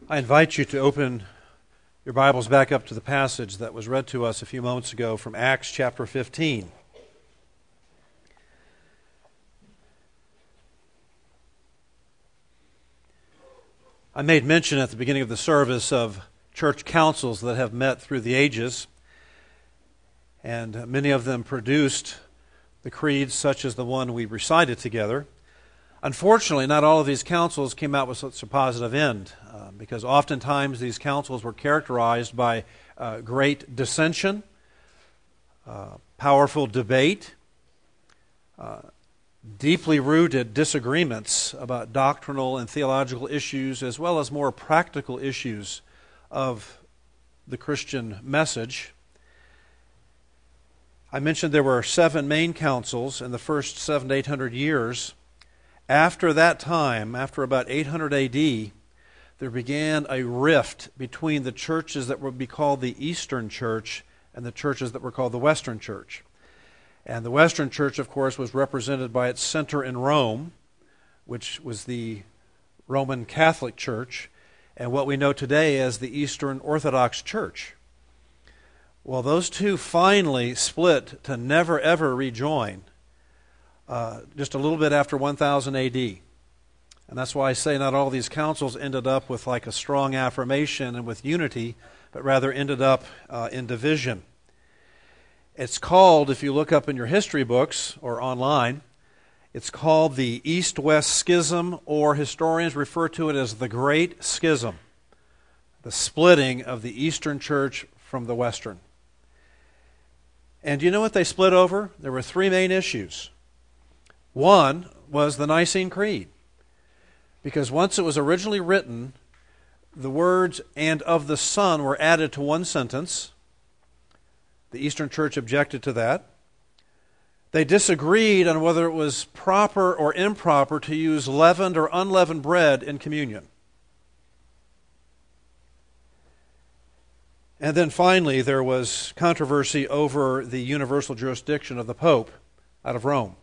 I invite you to open your Bibles back up to the passage that was read to us a few moments ago from Acts chapter 15. I made mention at the beginning of the service of church councils that have met through the ages, and many of them produced the creeds such as the one we recited together. Unfortunately, not all of these councils came out with such a positive end, because oftentimes these councils were characterized by great dissension, powerful debate, deeply rooted disagreements about doctrinal and theological issues, as well as more practical issues of the Christian message. I mentioned there were 7 main councils in the first 700 to 800 years. After that time, after about 800 A.D., there began a rift between the churches that would be called the Eastern Church and the churches that were called the Western Church. And the Western Church, of course, was represented by its center in Rome, which was the Roman Catholic Church, and what we know today as the Eastern Orthodox Church. Well, those two finally split to never ever rejoin, just a little bit after 1000 A.D. And that's why I say not all these councils ended up with like a strong affirmation and with unity, but rather ended up in division. It's called, if you look up in your history books or online, it's called the East-West Schism, or historians refer to it as the Great Schism, the splitting of the Eastern Church from the Western. And do you know what they split over? There were 3 main issues. One was the Nicene Creed, because once it was originally written, the words "and of the Son" were added to one sentence. The Eastern Church objected to that. They disagreed on whether it was proper or improper to use leavened or unleavened bread in communion. And then finally, there was controversy over the universal jurisdiction of the Pope out of Rome.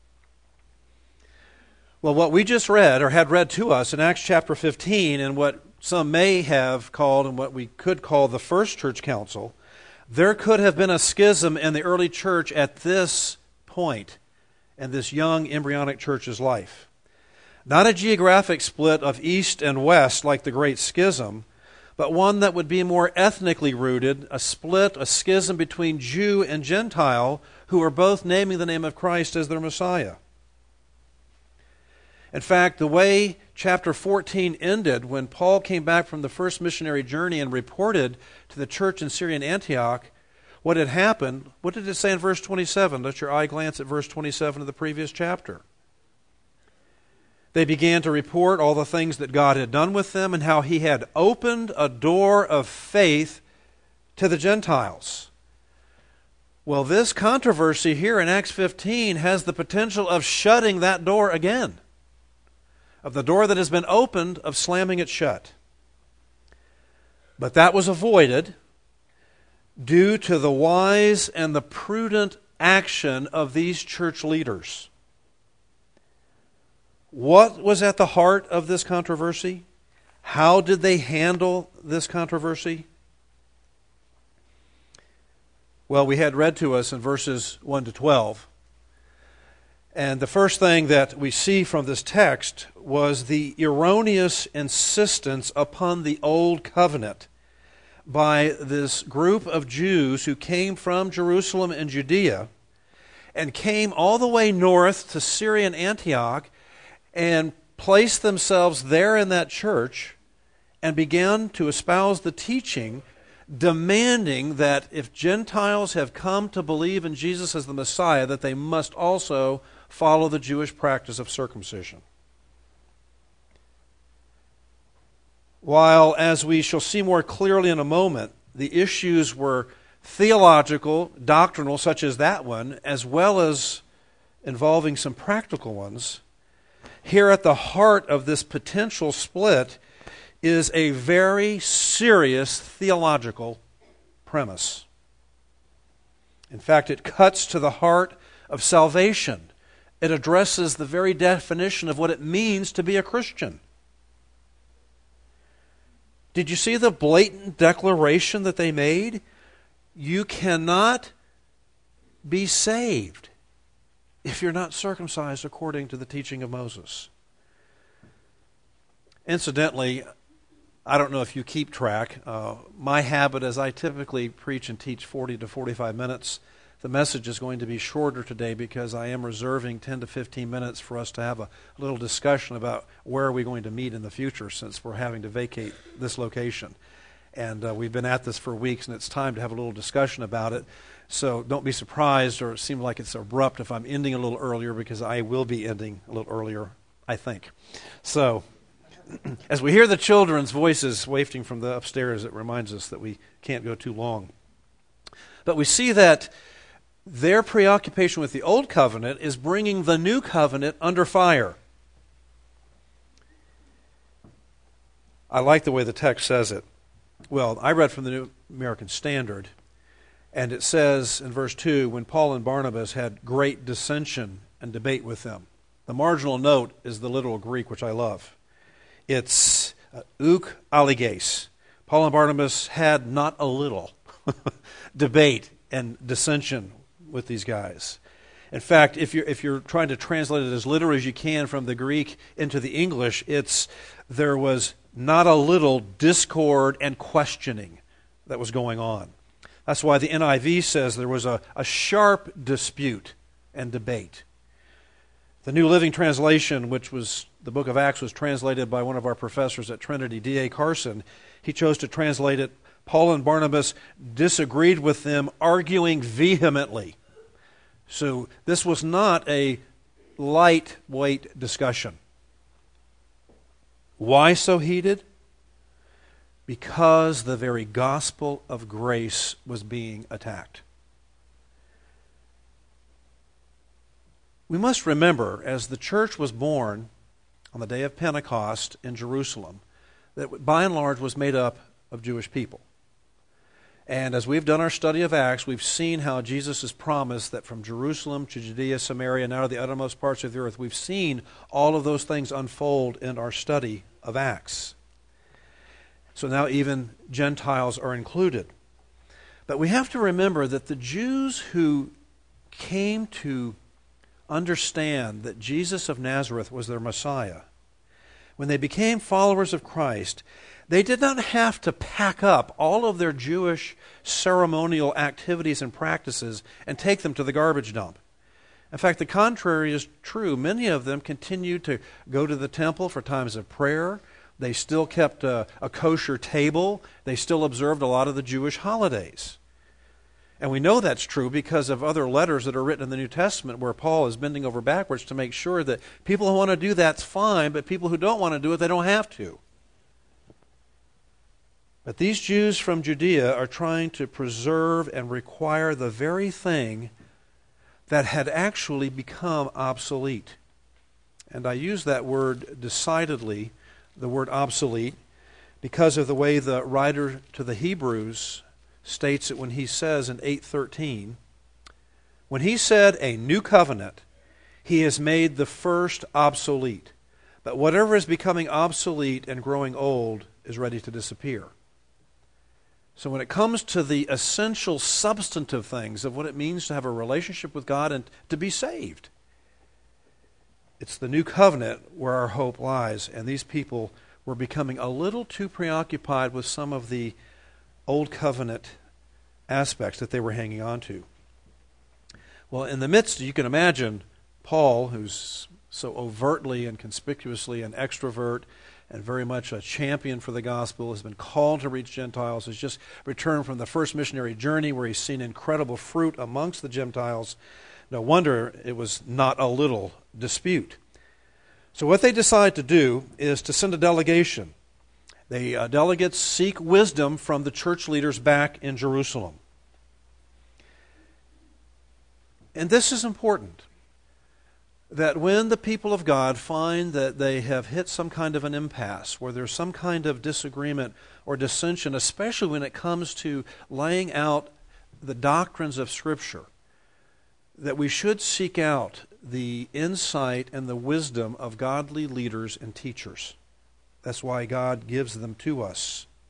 Well, what we just read, or had read to us in Acts chapter 15, and what some may have called, and what we could call the First Church Council, there could have been a schism in the early church at this point in this young embryonic church's life. Not a geographic split of east and west like the Great Schism, but one that would be more ethnically rooted, a split, a schism between Jew and Gentile who are both naming the name of Christ as their Messiah. In fact, the way chapter 14 ended, when Paul came back from the first missionary journey and reported to the church in Syrian Antioch what had happened, what did it say in verse 27? Let your eye glance at verse 27 of the previous chapter. They began to report all the things that God had done with them and how He had opened a door of faith to the Gentiles. Well, this controversy here in Acts 15 has the potential of shutting that door again, of the door that has been opened, of slamming it shut. But that was avoided due to the wise and the prudent action of these church leaders. What was at the heart of this controversy? How did they handle this controversy? Well, we had read to us in verses 1 to 12. And the first thing that we see from this text was the erroneous insistence upon the Old Covenant by this group of Jews who came from Jerusalem and Judea and came all the way north to Syrian Antioch and placed themselves there in that church and began to espouse the teaching demanding that if Gentiles have come to believe in Jesus as the Messiah, that they must also follow the Jewish practice of circumcision. While, as we shall see more clearly in a moment, the issues were theological, doctrinal, such as that one, as well as involving some practical ones, here at the heart of this potential split is a very serious theological premise. In fact, it cuts to the heart of salvation. It addresses the very definition of what it means to be a Christian. Did you see the blatant declaration that they made? You cannot be saved if you're not circumcised according to the teaching of Moses. Incidentally, I don't know if you keep track. My habit is I typically preach and teach 40 to 45 minutes. The message is going to be shorter today because I am reserving 10 to 15 minutes for us to have a little discussion about where are we going to meet in the future since we're having to vacate this location. And we've been at this for weeks, and it's time to have a little discussion about it. So don't be surprised or seem like it's abrupt if I'm ending a little earlier, because I will be ending a little earlier, I think. So as we hear the children's voices wafting from the upstairs, it reminds us that we can't go too long. But we see that their preoccupation with the Old Covenant is bringing the New Covenant under fire. I like the way the text says it. Well, I read from the New American Standard, and it says in verse 2, when Paul and Barnabas had great dissension and debate with them. The marginal note is the literal Greek, which I love. It's uk alliges. Paul and Barnabas had not a little debate and dissension with these guys. In fact, if you're trying to translate it as literal as you can from the Greek into the English, there was not a little discord and questioning that was going on. That's why the NIV says there was a sharp dispute and debate. The New Living Translation, which was the book of Acts, was translated by one of our professors at Trinity, D.A. Carson. He chose to translate it, Paul and Barnabas disagreed with them, arguing vehemently. So this was not a lightweight discussion. Why so heated? Because the very gospel of grace was being attacked. We must remember, as the church was born on the day of Pentecost in Jerusalem, that by and large was made up of Jewish people. And as we've done our study of Acts, we've seen how Jesus has promised that from Jerusalem to Judea, Samaria, and out of the uttermost parts of the earth, we've seen all of those things unfold in our study of Acts. So now even Gentiles are included. But we have to remember that the Jews who came to understand that Jesus of Nazareth was their Messiah, when they became followers of Christ, they did not have to pack up all of their Jewish ceremonial activities and practices and take them to the garbage dump. In fact, the contrary is true. Many of them continued to go to the temple for times of prayer. They still kept a kosher table. They still observed a lot of the Jewish holidays. And we know that's true because of other letters that are written in the New Testament where Paul is bending over backwards to make sure that people who want to do that's fine, but people who don't want to do it, they don't have to. But these Jews from Judea are trying to preserve and require the very thing that had actually become obsolete. And I use that word decidedly, the word obsolete, because of the way the writer to the Hebrews states it when he says in 8:13, when he said a new covenant, he has made the first obsolete. But whatever is becoming obsolete and growing old is ready to disappear. So when it comes to the essential substantive things of what it means to have a relationship with God and to be saved, it's the new covenant where our hope lies. And these people were becoming a little too preoccupied with some of the old covenant aspects that they were hanging on to. Well, in the midst, you can imagine Paul, who's so overtly and conspicuously an extrovert and very much a champion for the gospel, has been called to reach Gentiles, has just returned from the first missionary journey where he's seen incredible fruit amongst the Gentiles. No wonder it was not a little dispute. So what they decide to do is to send a delegation. The delegates seek wisdom from the church leaders back in Jerusalem. And this is important, that when the people of God find that they have hit some kind of an impasse, where there's some kind of disagreement or dissension, especially when it comes to laying out the doctrines of Scripture, that we should seek out the insight and the wisdom of godly leaders and teachers. That's why God gives them to us.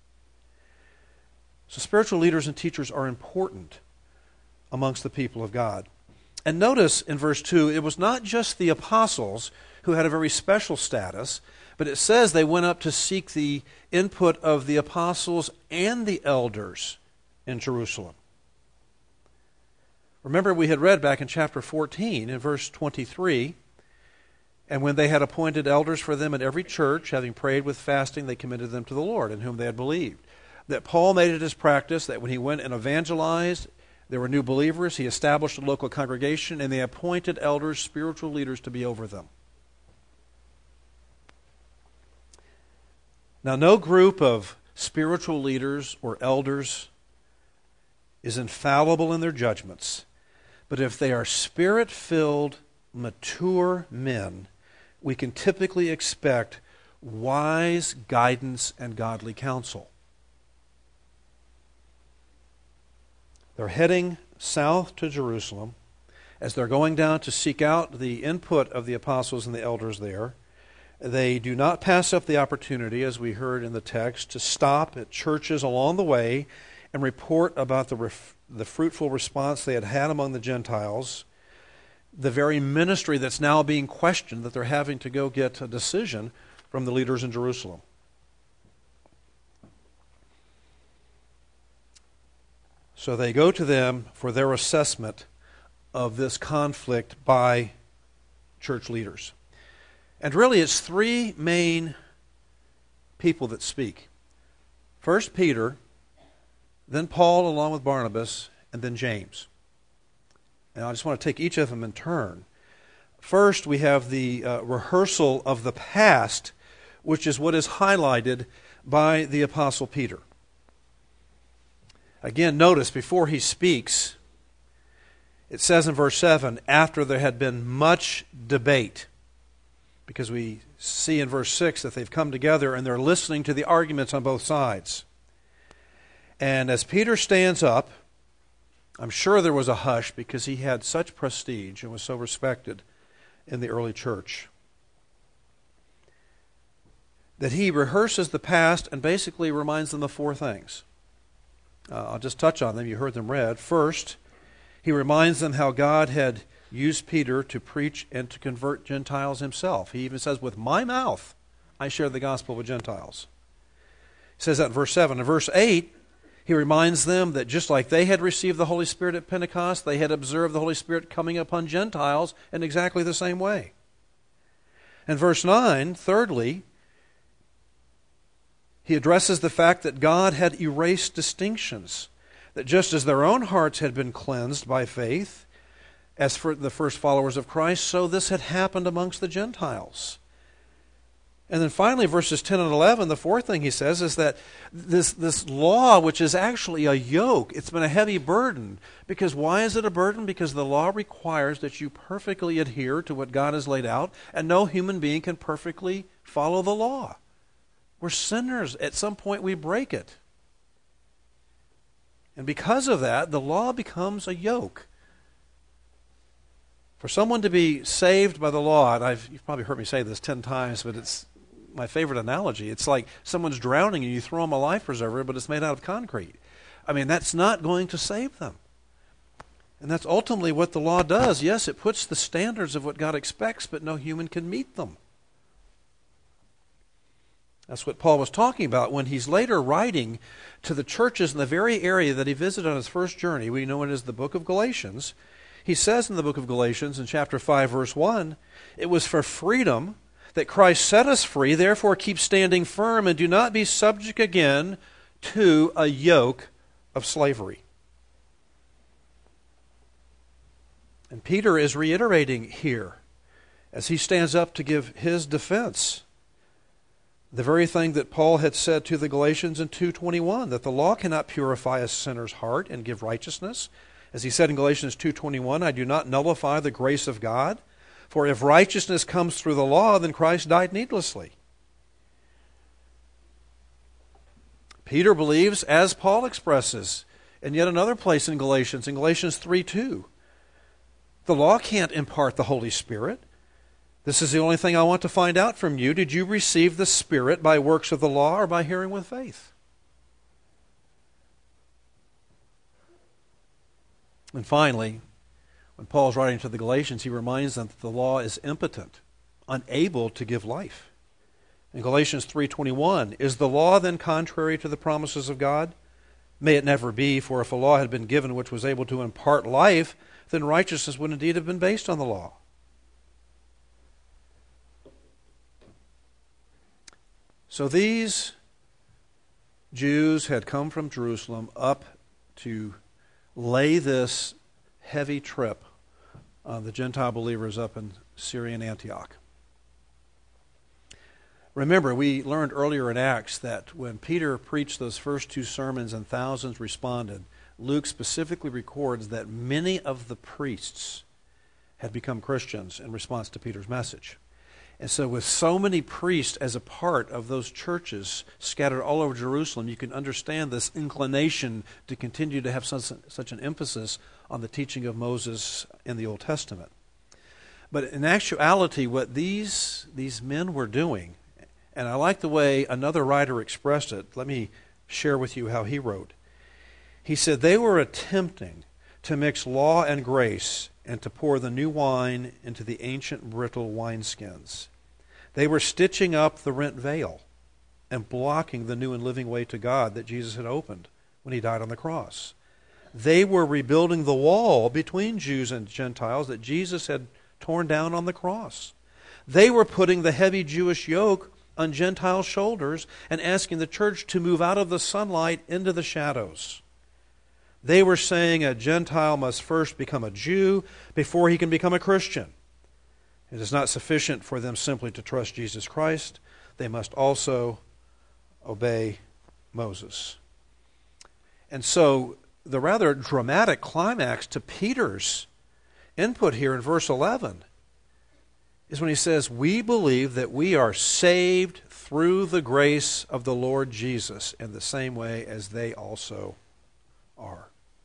So spiritual leaders and teachers are important amongst the people of God. And notice in verse 2, it was not just the apostles who had a very special status, but it says they went up to seek the input of the apostles and the elders in Jerusalem. Remember, we had read back in chapter 14, in verse 23, and when they had appointed elders for them in every church, having prayed with fasting, they committed them to the Lord, in whom they had believed. That Paul made it his practice that when he went and evangelized, there were new believers, he established a local congregation, and they appointed elders, spiritual leaders, to be over them. Now, no group of spiritual leaders or elders is infallible in their judgments, but if they are Spirit-filled, mature men, we can typically expect wise guidance and godly counsel. They're heading south to Jerusalem. As they're going down to seek out the input of the apostles and the elders there, they do not pass up the opportunity, as we heard in the text, to stop at churches along the way and report about the fruitful response they had had among the Gentiles, the very ministry that's now being questioned, that they're having to go get a decision from the leaders in Jerusalem. So they go to them for their assessment of this conflict by church leaders. And really it's three main people that speak. First Peter, then Paul along with Barnabas, and then James. And I just want to take each of them in turn. First we have the rehearsal of the past, which is what is highlighted by the Apostle Peter. Again, notice before he speaks, it says in verse 7, after there had been much debate, because we see in verse 6 that they've come together and they're listening to the arguments on both sides. And as Peter stands up, I'm sure there was a hush because he had such prestige and was so respected in the early church, that he rehearses the past and basically reminds them of four things. I'll just touch on them. You heard them read. First, he reminds them how God had used Peter to preach and to convert Gentiles himself. He even says, with my mouth I share the gospel with Gentiles. He says that in verse 7. In verse 8, he reminds them that just like they had received the Holy Spirit at Pentecost, they had observed the Holy Spirit coming upon Gentiles in exactly the same way. In verse 9, thirdly, he addresses the fact that God had erased distinctions, that just as their own hearts had been cleansed by faith, as for the first followers of Christ, so this had happened amongst the Gentiles. And then finally, verses 10 and 11, the fourth thing he says is that this law, which is actually a yoke, it's been a heavy burden. Because why is it a burden? Because the law requires that you perfectly adhere to what God has laid out, and no human being can perfectly follow the law. We're sinners. At some point we break it. And because of that, the law becomes a yoke. For someone to be saved by the law, and you've probably heard me say this 10 times, but it's my favorite analogy. It's like someone's drowning and you throw them a life preserver, but it's made out of concrete. I mean, that's not going to save them. And that's ultimately what the law does. Yes, it puts the standards of what God expects, but no human can meet them. That's what Paul was talking about when he's later writing to the churches in the very area that he visited on his first journey. We know it as the book of Galatians. He says in the book of Galatians in chapter 5, verse 1, it was for freedom that Christ set us free, therefore keep standing firm and do not be subject again to a yoke of slavery. And Peter is reiterating here as he stands up to give his defense the very thing that Paul had said to the Galatians in 2:21, that the law cannot purify a sinner's heart and give righteousness. As he said in Galatians 2:21, I do not nullify the grace of God, for if righteousness comes through the law, then Christ died needlessly. Peter believes, as Paul expresses in yet another place in Galatians 3:2, the law can't impart the Holy Spirit. This is the only thing I want to find out from you. Did you receive the Spirit by works of the law or by hearing with faith? And finally, when Paul's writing to the Galatians, he reminds them that the law is impotent, unable to give life. In Galatians 3:21, is the law then contrary to the promises of God? May it never be, for if a law had been given which was able to impart life, then righteousness would indeed have been based on the law. So these Jews had come from Jerusalem up to lay this heavy trip on the Gentile believers up in Syrian Antioch. Remember, we learned earlier in Acts that when Peter preached those first two sermons and thousands responded, Luke specifically records that many of the priests had become Christians in response to Peter's message. And so with so many priests as a part of those churches scattered all over Jerusalem, you can understand this inclination to continue to have such an emphasis on the teaching of Moses in the Old Testament. But in actuality, what these men were doing, and I like the way another writer expressed it. Let me share with you how he wrote. He said, they were attempting to mix law and grace and to pour the new wine into the ancient brittle wineskins. They were stitching up the rent veil and blocking the new and living way to God that Jesus had opened when he died on the cross. They were rebuilding the wall between Jews and Gentiles that Jesus had torn down on the cross. They were putting the heavy Jewish yoke on Gentile shoulders and asking the church to move out of the sunlight into the shadows. They were saying a Gentile must first become a Jew before he can become a Christian. It is not sufficient for them simply to trust Jesus Christ. They must also obey Moses. And so the rather dramatic climax to Peter's input here in verse 11 is when he says, we believe that we are saved through the grace of the Lord Jesus in the same way as they also are.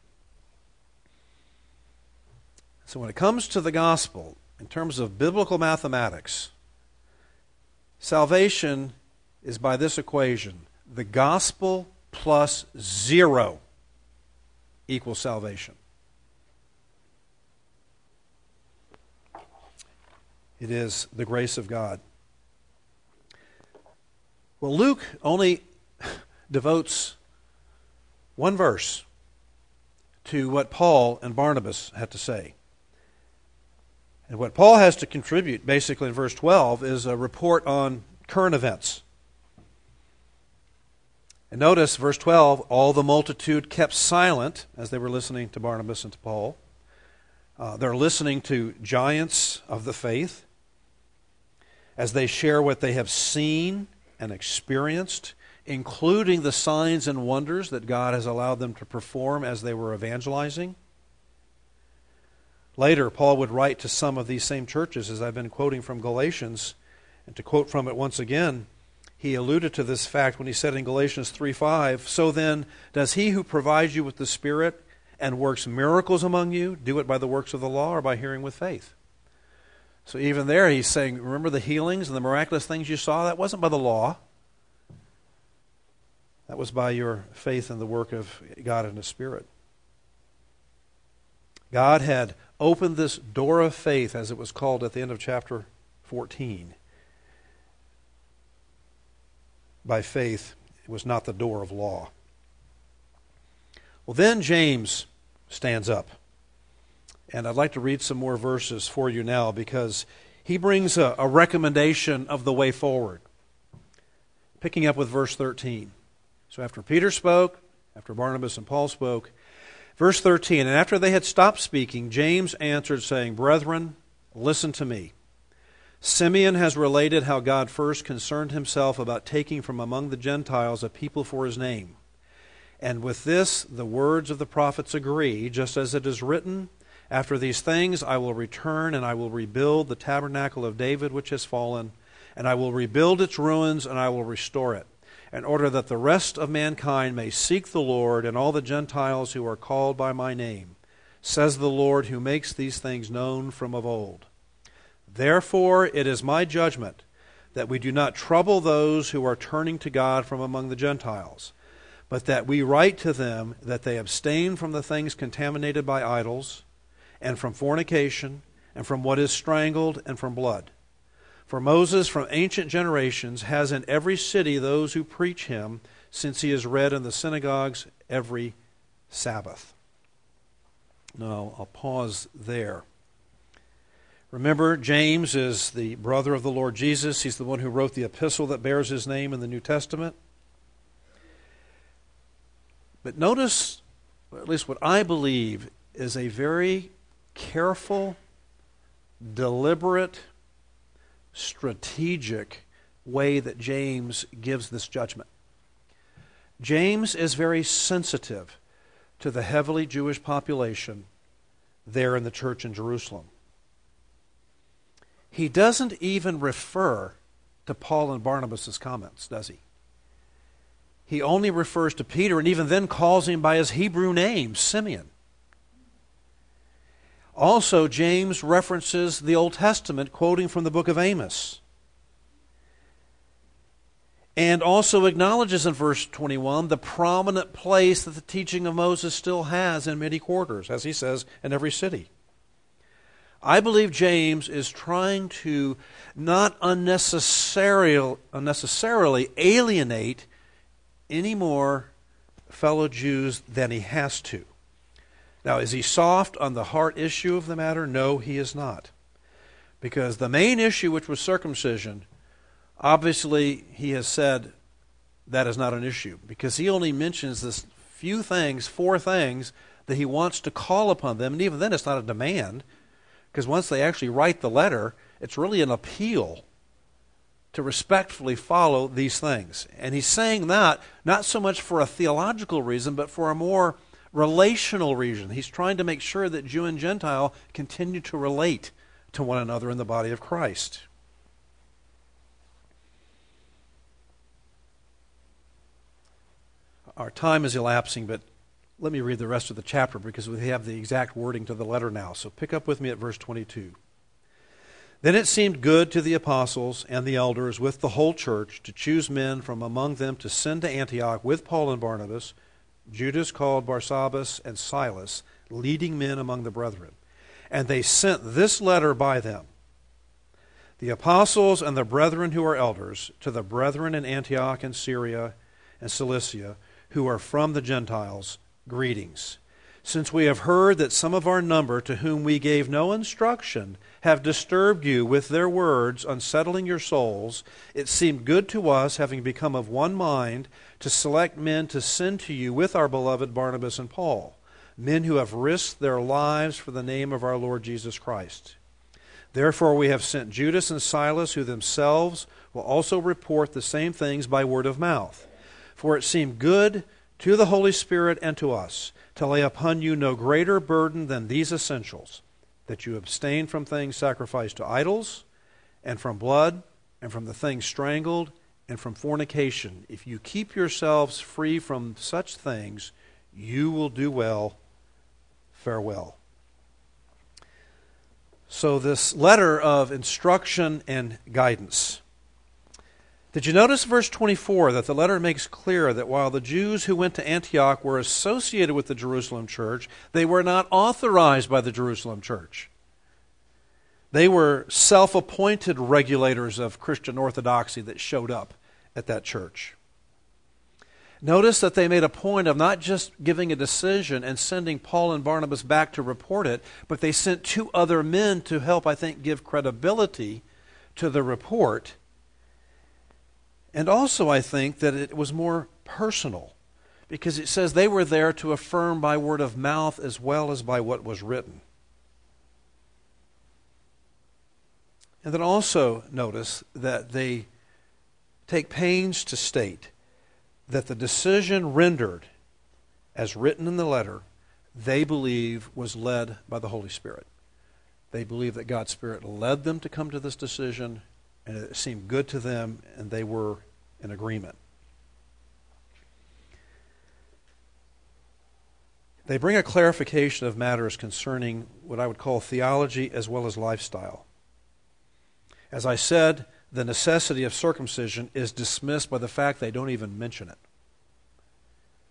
So when it comes to the gospel, in terms of biblical mathematics, salvation is by this equation: the gospel plus 0 equals salvation. It is the grace of God. Well, Luke only devotes one verse to what Paul and Barnabas had to say. And what Paul has to contribute, basically in verse 12, is a report on current events. And notice, verse 12, all the multitude kept silent as they were listening to Barnabas and to Paul. They're listening to giants of the faith as they share what they have seen and experienced, including the signs and wonders that God has allowed them to perform as they were evangelizing. Later, Paul would write to some of these same churches, as I've been quoting from Galatians, and to quote from it once again, he alluded to this fact when he said in Galatians 3:5, so then, does he who provides you with the Spirit and works miracles among you do it by the works of the law or by hearing with faith? So even there he's saying, remember the healings and the miraculous things you saw? That wasn't by the law. That was by your faith in the work of God and His Spirit. God had opened this door of faith, as it was called at the end of chapter 14. By faith, it was not the door of law. Well, then James stands up. And I'd like to read some more verses for you now because he brings a recommendation of the way forward. Picking up with verse 13. So after Peter spoke, after Barnabas and Paul spoke, verse 13, and after they had stopped speaking, James answered, saying, brethren, listen to me. Simeon has related how God first concerned himself about taking from among the Gentiles a people for his name. And with this, the words of the prophets agree, just as it is written, after these things I will return, and I will rebuild the tabernacle of David which has fallen, and I will rebuild its ruins, and I will restore it, in order that the rest of mankind may seek the Lord, and all the Gentiles who are called by my name, says the Lord, who makes these things known from of old. Therefore it is my judgment that we do not trouble those who are turning to God from among the Gentiles, but that we write to them that they abstain from the things contaminated by idols, and from fornication, and from what is strangled, and from blood. For Moses from ancient generations has in every city those who preach him, since he is read in the synagogues every Sabbath." Now, I'll pause there. Remember, James is the brother of the Lord Jesus. He's the one who wrote the epistle that bears his name in the New Testament. But notice, at least what I believe, is a very careful, deliberate, strategic way that James gives this judgment. James is very sensitive to the heavily Jewish population there in the church in Jerusalem. He doesn't even refer to Paul and Barnabas' comments, does he? He only refers to Peter, and even then calls him by his Hebrew name, Simeon. Also, James references the Old Testament, quoting from the book of Amos. And also acknowledges in verse 21 the prominent place that the teaching of Moses still has in many quarters, as he says, in every city. I believe James is trying to not unnecessarily alienate any more fellow Jews than he has to. Now, is he soft on the heart issue of the matter? No, he is not. Because the main issue, which was circumcision, obviously he has said that is not an issue. Because he only mentions this few things, 4 things, that he wants to call upon them. And even then it's not a demand. Because once they actually write the letter, it's really an appeal to respectfully follow these things. And he's saying that not so much for a theological reason, but for a more relational reason. He's trying to make sure that Jew and Gentile continue to relate to one another in the body of Christ. Our time is elapsing, but let me read the rest of the chapter because we have the exact wording to the letter now. So pick up with me at verse 22. "Then it seemed good to the apostles and the elders with the whole church to choose men from among them to send to Antioch with Paul and Barnabas, Judas called Barsabbas, and Silas, leading men among the brethren. And they sent this letter by them. The apostles and the brethren who are elders, to the brethren in Antioch and Syria and Cilicia, who are from the Gentiles, greetings. Since we have heard that some of our number, to whom we gave no instruction, have disturbed you with their words, unsettling your souls, it seemed good to us, having become of one mind, to select men to send to you with our beloved Barnabas and Paul, men who have risked their lives for the name of our Lord Jesus Christ. Therefore we have sent Judas and Silas, who themselves will also report the same things by word of mouth. For it seemed good to the Holy Spirit and to us to lay upon you no greater burden than these essentials, that you abstain from things sacrificed to idols, and from blood, and from the things strangled, and from fornication. If you keep yourselves free from such things, you will do well. Farewell." So this letter of instruction and guidance. Did you notice verse 24 that the letter makes clear that while the Jews who went to Antioch were associated with the Jerusalem church, they were not authorized by the Jerusalem church. They were self-appointed regulators of Christian orthodoxy that showed up at that church. Notice that they made a point of not just giving a decision and sending Paul and Barnabas back to report it, but they sent 2 other men to help, I think, give credibility to the report. And also, I think that it was more personal, because it says they were there to affirm by word of mouth as well as by what was written. And then also notice that they take pains to state that the decision rendered, as written in the letter, they believe was led by the Holy Spirit. They believe that God's Spirit led them to come to this decision, and it seemed good to them, and they were in agreement. They bring a clarification of matters concerning what I would call theology as well as lifestyle. As I said, the necessity of circumcision is dismissed by the fact they don't even mention it.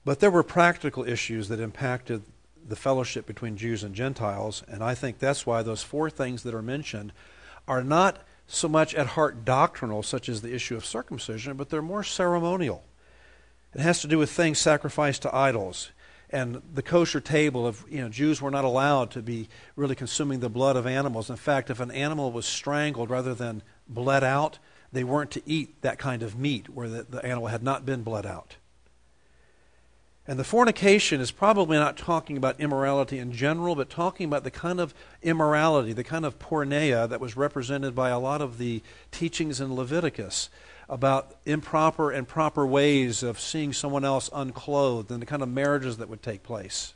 But there were practical issues that impacted the fellowship between Jews and Gentiles, and I think that's why those four things that are mentioned are not so much at heart doctrinal, such as the issue of circumcision, but they're more ceremonial. It has to do with things sacrificed to idols. And the kosher table of, Jews were not allowed to be really consuming the blood of animals. In fact, if an animal was strangled rather than bled out, they weren't to eat that kind of meat where the animal had not been bled out. And the fornication is probably not talking about immorality in general, but talking about the kind of immorality, the kind of porneia that was represented by a lot of the teachings in Leviticus about improper and proper ways of seeing someone else unclothed and the kind of marriages that would take place.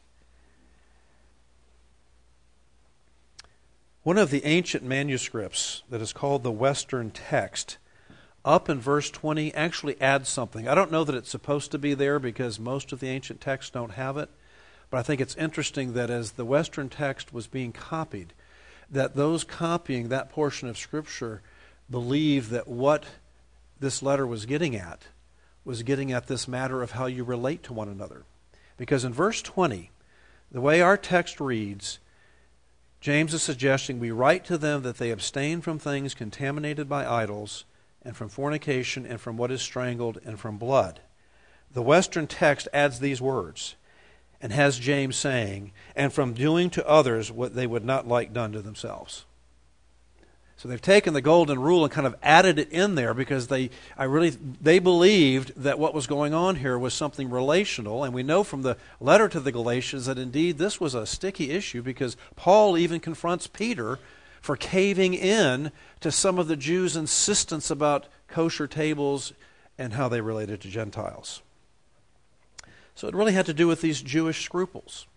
One of the ancient manuscripts that is called the Western Text, up in verse 20, actually adds something. I don't know that it's supposed to be there because most of the ancient texts don't have it, but I think it's interesting that as the Western text was being copied, that those copying that portion of Scripture believed that what this letter was getting at this matter of how you relate to one another. Because in verse 20, the way our text reads, James is suggesting we write to them that they abstain from things contaminated by idols, and from fornication, and from what is strangled, and from blood. The Western text adds these words, and has James saying, and from doing to others what they would not like done to themselves. So they've taken the golden rule and kind of added it in there because they believed that what was going on here was something relational, and we know from the letter to the Galatians that indeed this was a sticky issue because Paul even confronts Peter for caving in to some of the Jews' insistence about kosher tables and how they related to Gentiles. So it really had to do with these Jewish scruples.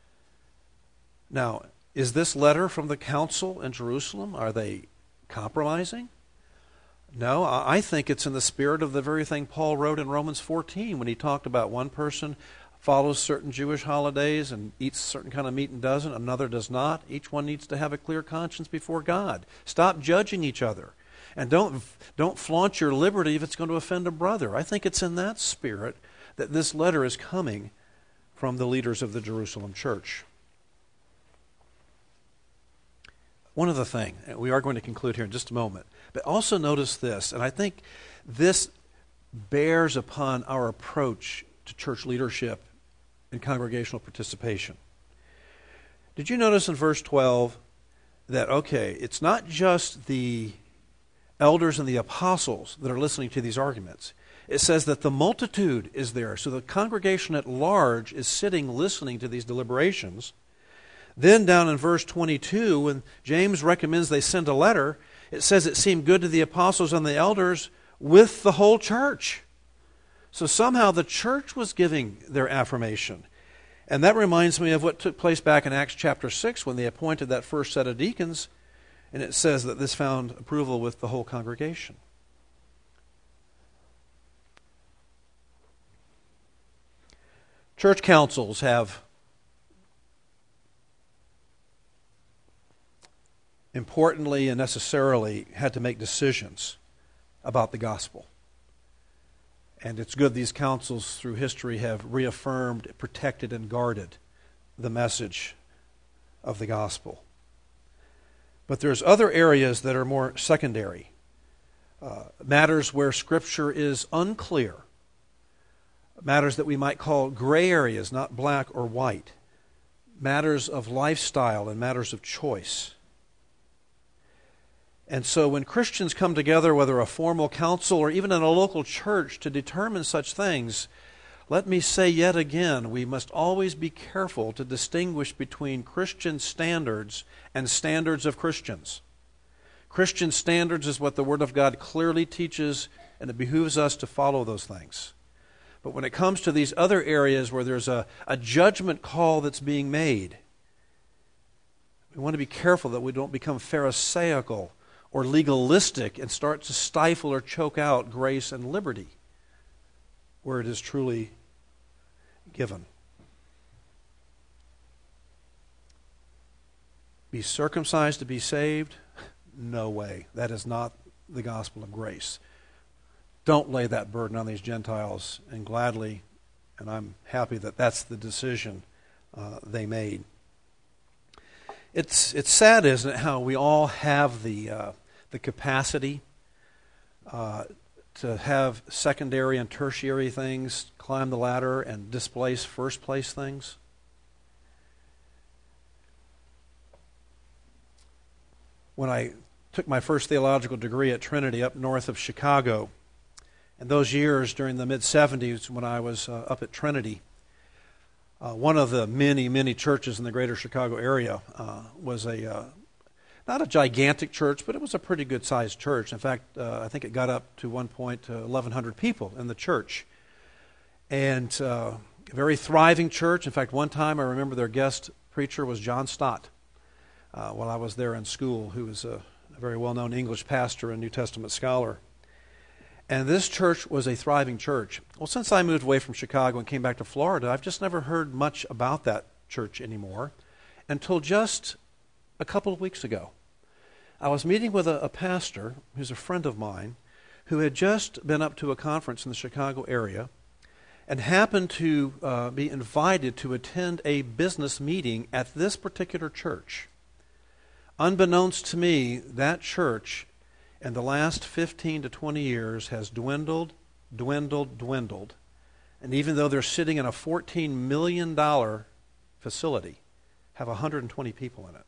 Now, is this letter from the council in Jerusalem? Are they compromising? No, I think it's in the spirit of the very thing Paul wrote in Romans 14 when he talked about one person follows certain Jewish holidays and eats a certain kind of meat and doesn't, another does not. Each one needs to have a clear conscience before God. Stop judging each other. And don't flaunt your liberty if it's going to offend a brother. I think it's in that spirit that this letter is coming from the leaders of the Jerusalem church. One other thing, and we are going to conclude here in just a moment, but also notice this, and I think this bears upon our approach to church leadership and congregational participation. Did you notice in verse 12 that, it's not just the elders and the apostles that are listening to these arguments. It says that the multitude is there. So the congregation at large is sitting listening to these deliberations. Then down in verse 22, when James recommends they send a letter, it says it seemed good to the apostles and the elders with the whole church. So somehow the church was giving their affirmation. And that reminds me of what took place back in Acts chapter 6 when they appointed that first set of deacons. And it says that this found approval with the whole congregation. Church councils have importantly and necessarily had to make decisions about the gospel. And it's good these councils through history have reaffirmed, protected, and guarded the message of the gospel. But there's other areas that are more secondary. Matters where Scripture is unclear. Matters that we might call gray areas, not black or white. Matters of lifestyle and matters of choice. And so when Christians come together, whether a formal council or even in a local church, to determine such things, let me say yet again, we must always be careful to distinguish between Christian standards and standards of Christians. Christian standards is what the Word of God clearly teaches, and it behooves us to follow those things. But when it comes to these other areas where there's a judgment call that's being made, we want to be careful that we don't become pharisaical or legalistic and start to stifle or choke out grace and liberty where it is truly given. Be circumcised to be saved? No way. That is not the gospel of grace. Don't lay that burden on these Gentiles and gladly And I'm happy that that's the decision they made. It's sad, isn't it, how we all have the capacity to have secondary and tertiary things climb the ladder and displace first place things? When I took my first theological degree at Trinity up north of Chicago, in those years during the mid-'70s when I was up at Trinity, one of the many churches in the greater Chicago area was not a gigantic church, but it was a pretty good-sized church. In fact, I think it got up to one point to 1,100 people in the church. And a very thriving church. In fact, one time I remember their guest preacher was John Stott while I was there in school, who was a very well-known English pastor and New Testament scholar. And this church was a thriving church. Well, since I moved away from Chicago and came back to Florida, I've just never heard much about that church anymore until just a couple of weeks ago. I was meeting with a pastor who's a friend of mine who had just been up to a conference in the Chicago area and happened to be invited to attend a business meeting at this particular church. Unbeknownst to me, that church in the last 15 to 20 years has dwindled. And even though they're sitting in a $14 million facility, have 120 people in it.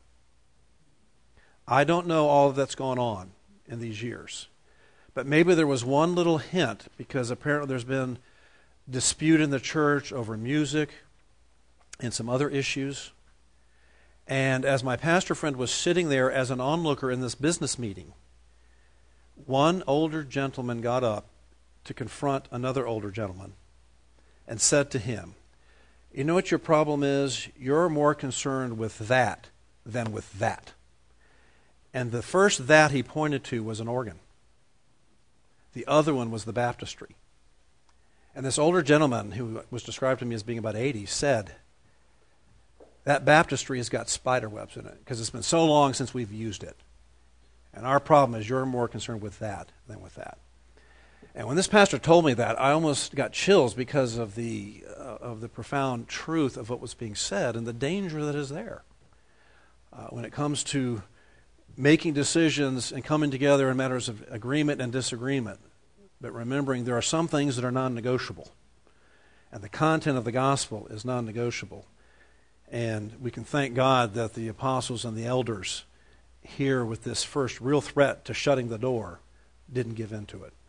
I don't know all that's gone on in these years. But maybe there was one little hint, because apparently there's been dispute in the church over music and some other issues. And as my pastor friend was sitting there as an onlooker in this business meeting, one older gentleman got up to confront another older gentleman and said to him, "You know what your problem is? You're more concerned with that than with that." And the first that he pointed to was an organ. The other one was the baptistry. And this older gentleman, who was described to me as being about 80, said, "That baptistry has got spider webs in it because it's been so long since we've used it. And our problem is you're more concerned with that than with that." And when this pastor told me that, I almost got chills because of the profound truth of what was being said and the danger that is there when it comes to making decisions and coming together in matters of agreement and disagreement. But remembering there are some things that are non-negotiable. And the content of the gospel is non-negotiable. And we can thank God that the apostles and the elders here with this first real threat to shutting the door didn't give in to it.